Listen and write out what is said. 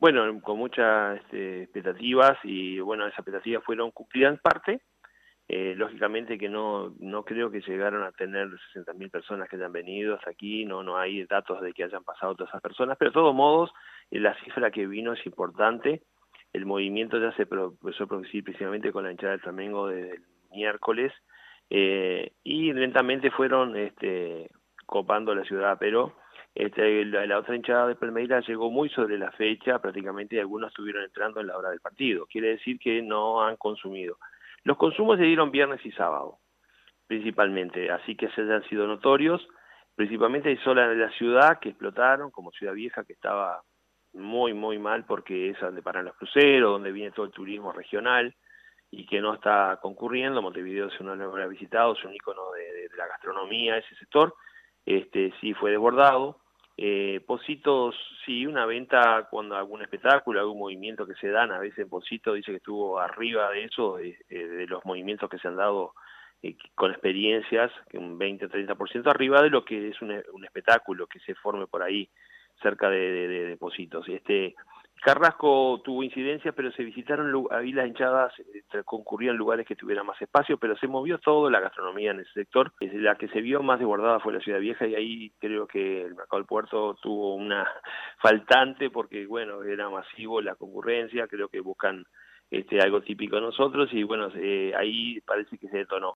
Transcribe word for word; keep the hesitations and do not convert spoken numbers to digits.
Bueno, con muchas este, expectativas y bueno, esas expectativas fueron cumplidas en parte. Eh, lógicamente que no, no creo que llegaron a tener sesenta mil personas que hayan venido hasta aquí, no, no hay datos de que hayan pasado todas esas personas, pero de todos modos eh, la cifra que vino es importante. El movimiento ya se pro, empezó a producir principalmente con la hinchada del Flamengo desde el miércoles eh, y lentamente fueron este, copando la ciudad, pero este, la, la otra hinchada de Palmeiras llegó muy sobre la fecha, prácticamente algunos estuvieron entrando en la hora del partido, quiere decir que no han consumido. Los consumos se dieron viernes y sábado, principalmente, así que se han sido notorios. Principalmente hay zonas de la ciudad que explotaron, como Ciudad Vieja, que estaba muy, muy mal porque es donde paran los cruceros, donde viene todo el turismo regional y que no está concurriendo. Montevideo, si uno lo ha visitado, es un ícono de, de, de la gastronomía, ese sector, este sí fue desbordado. Eh, Pocitos, sí, una venta cuando algún espectáculo, algún movimiento que se dan, a veces Pocitos dice que estuvo arriba de eso, de, de los movimientos que se han dado eh, con experiencias, que un veinte o treinta por ciento arriba de lo que es un, un espectáculo que se forme por ahí cerca de, de, de, de Pocitos. Este, Carrasco tuvo incidencias, pero se visitaron, ahí las hinchadas eh, concurrían lugares que tuvieran más espacio, pero se movió todo la gastronomía en ese sector. La que se vio más desbordada fue la Ciudad Vieja y ahí creo que el Mercado del Puerto tuvo una faltante porque, bueno, era masivo la concurrencia, creo que buscan este, algo típico de nosotros y, bueno, eh, ahí parece que se detonó.